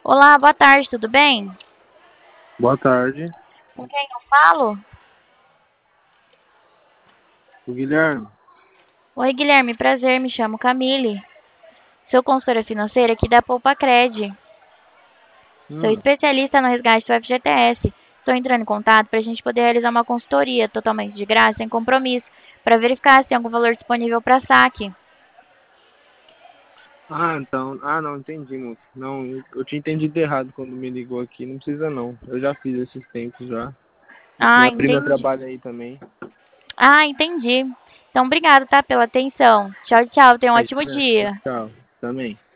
Olá, boa tarde, tudo bem? Boa tarde, Com quem eu falo? o Guilherme. Oi, Guilherme, prazer, me chamo Camille. Sou consultora financeira aqui da Poupa Cred. Sou Hum. especialista no resgate do FGTS. Estou entrando em contato para a gente poder realizar uma consultoria totalmente de graça, sem compromisso, para verificar se tem algum valor disponível para saque. Não, entendi, moço. Não, eu tinha entendido errado quando me ligou aqui. Não precisa não. Eu já fiz esses tempos já. Ah, Minha prima entendi. trabalha aí também. Ah, entendi. Então, obrigado, tá, pela atenção. Tchau, tchau. Tenha um Aí, ótimo dia. tchau. Também.